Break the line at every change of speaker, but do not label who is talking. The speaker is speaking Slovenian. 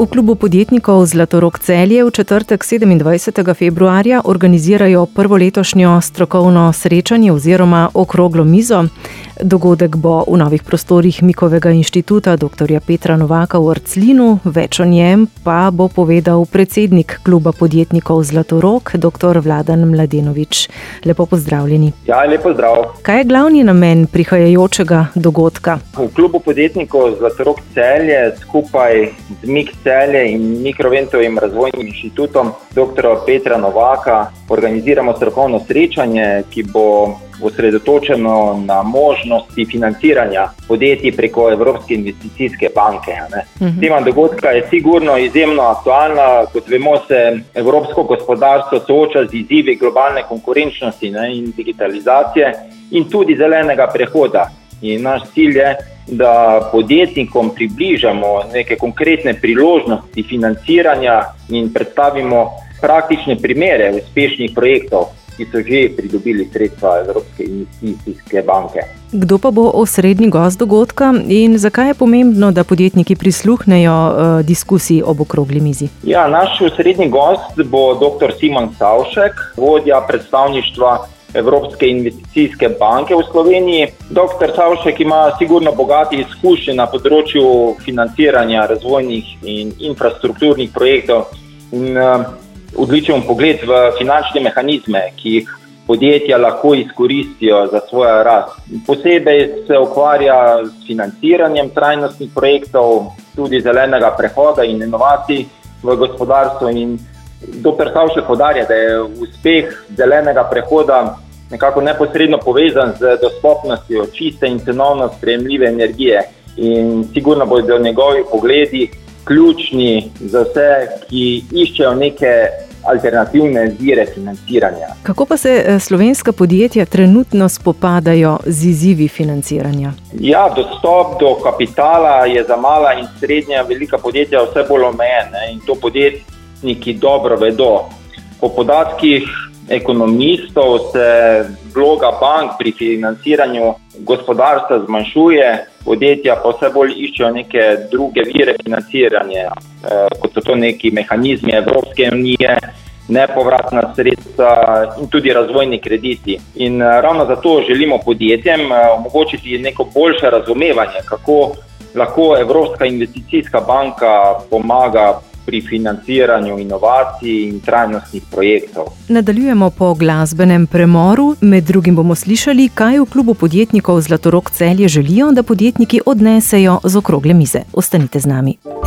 V klubu podjetnikov Zlatorog Celje v četrtek 27. februarja organizirajo prvo letošnjo strokovno srečanje oziroma okroglo mizo. Dogodek bo v novih prostorih Mikovega inštituta dr. Petra Novaka v Orclinu, več o njem pa bo povedal predsednik kluba podjetnikov Zlatorog, dr. Vladan Mladenović. Lepo pozdravljeni.
Ja, lepo zdrav.
Kaj je glavni namen prihajajočega dogodka?
V klubu podjetnikov Zlatorog Celje skupaj z MIK Celje in Mikroventovim razvojnim inštitutom dr. Petra Novaka organiziramo strokovno srečanje, ki bo osredotočeno na možnosti financiranja podjetij preko Evropske investicijske banke. Tema dogodka je sigurno izjemno aktualna. Kot vemo, se evropsko gospodarstvo sooča z izzivi globalne konkurenčnosti in digitalizacije in tudi zelenega prehoda. In naš cilj je, da podjetnikom približamo neke konkretne priložnosti financiranja in predstavimo praktične primere uspešnih projektov, ki so že pridobili sredstva Evropske investicijske banke.
Kdo pa bo osrednji gost dogodka in zakaj je pomembno, da podjetniki prisluhnejo diskusiji ob okrogli mizi?
Ja, naš osrednji gost bo dr. Simon Savšek, vodja predstavništva Evropske investicijske banke v Sloveniji. Dr. Savšek ima sigurno bogate izkušnje na področju financiranja razvojnih in infrastrukturnih projektov in odličen pogled v finančne mehanizme, ki jih podjetja lahko izkoristijo za svojo rast. Posebej se ukvarja s financiranjem trajnostnih projektov, tudi zelenega prehoda in inovacij v gospodarstvu. In dr. Savšek poudarja, da je uspeh zelenega prehoda nekako neposredno povezan z dostopnostjo čiste in cenovno sprejemljive energije. In sigurno bodo njegovi pogledi ključni za vse, ki iščejo neke alternativne vire financiranja.
Kako pa se slovenska podjetja trenutno spopadajo z izzivi financiranja?
Ja, dostop do kapitala je za mala in srednja velika podjetja vse bolj omejen in to podjetniki dobro vedo. Po podatkih ekonomistov se vloga bank pri financiranju gospodarstva zmanjšuje, podjetja pa vse bolj iščejo neke druge vire financiranja, kot so to neki mehanizmi Evropske unije, nepovratna sredstva in tudi razvojni krediti. In ravno zato želimo podjetjem omogočiti neko boljše razumevanje, kako lahko Evropska investicijska banka pomaga pri financiranju inovacij in trajnostnih projektov.
Nadaljujemo po glasbenem premoru. Med drugim bomo slišali, kaj v klubu podjetnikov Zlatorog Celje želijo, da podjetniki odnesejo z okrogle mize. Ostanite z nami.